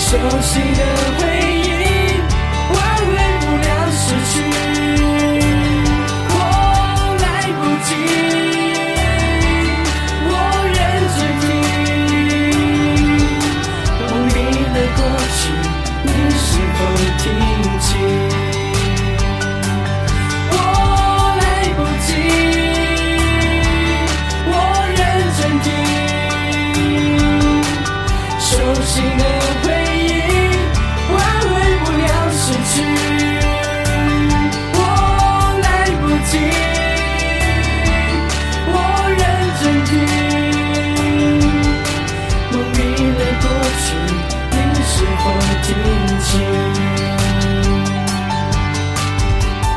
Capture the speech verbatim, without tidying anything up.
熟悉的回忆，挽回不了失去，我来不及，我认真听，梦里的过去，你是否听清？我来不及，我认真听，熟悉的回忆，挽回不了失去，我来不及，我认真听，梦里的过去，你是否听清？